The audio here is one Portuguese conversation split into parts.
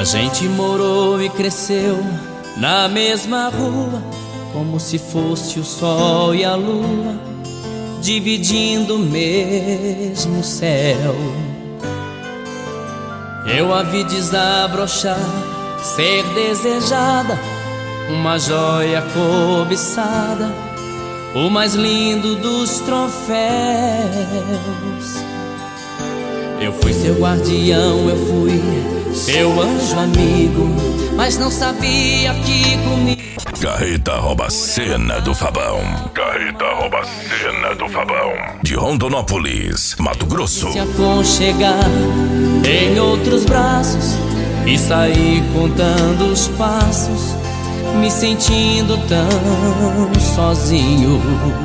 gente morou e cresceu na mesma rua, como se fosse o sol e a lua dividindo o mesmo céu. Eu a vi desabrochar, ser desejada, uma joia cobiçada, o mais lindo dos troféus. Eu fui seu guardião, eu fui seu anjo amigo, mas não sabia que comigo Carreta rouba a cena do Fabão. Carreta rouba a cena do Fabão. De Rondonópolis, Mato Grosso. Se aconchegar em outros braços e sair contando os passos, me sentindo tão sozinho.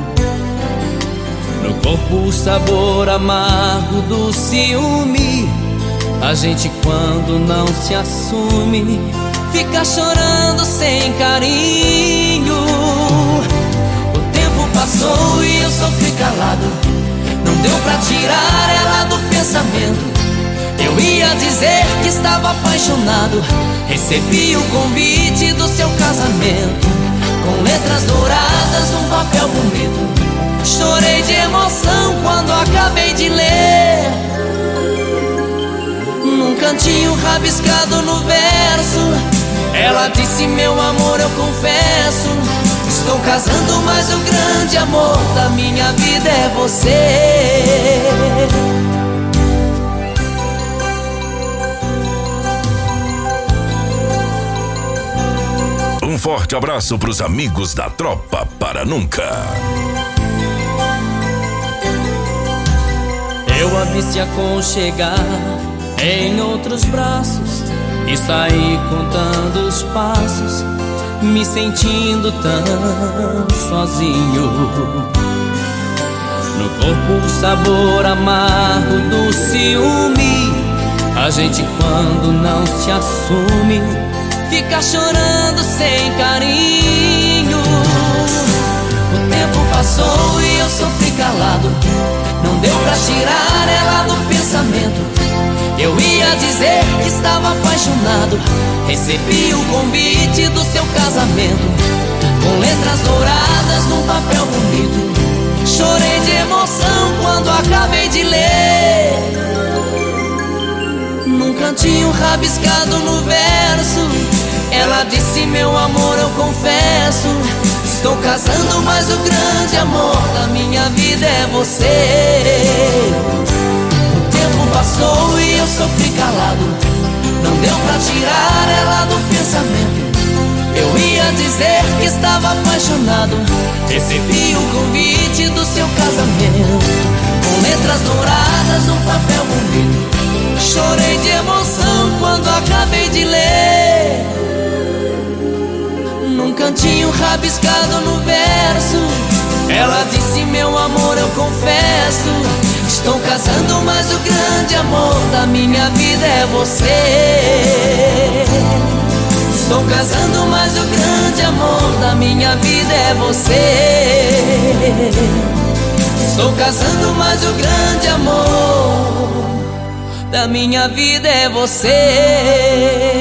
No corpo o sabor amargo do ciúme. A gente quando não se assume fica chorando sem carinho. O tempo passou e eu sofri calado, não deu pra tirar ela do pensamento. Eu ia dizer que estava apaixonado, recebi o convite do seu casamento, com letras douradas num papel bonito. Chorei de emoção quando acabei de ler, num cantinho rabiscado no verso, ela disse: meu amor, eu confesso, estou casando, mas o grande amor da minha vida é você. Um forte abraço pros amigos da Tropa Para Nunca. Eu a vi se aconchegar em outros braços e saí contando os passos, me sentindo tão sozinho. No corpo o sabor amargo do ciúme. A gente quando não se assume fica chorando sem carinho. O tempo passou e eu sofri calado, não deu pra tirar ela do pensamento. Eu ia dizer que estava apaixonado, recebi o convite do seu casamento, com letras douradas num papel bonito. Chorei de emoção quando acabei de ler, num cantinho rabiscado no verso, ela disse: meu amor, eu confesso, estou casando, mas o grande amor da minha vida é você. O tempo passou e eu sofri calado, não deu pra tirar ela do pensamento. Eu ia dizer que estava apaixonado, recebi o convite do seu casamento, com letras douradas num papel bonito. Chorei de emoção quando acabei de ler, num cantinho rabiscado no verso, ela disse: meu amor, eu confesso, estou casando, mas o grande amor da minha vida é você. Estou casando, mas o grande amor da minha vida é você. Estou casando, mas o grande amor da minha vida é você.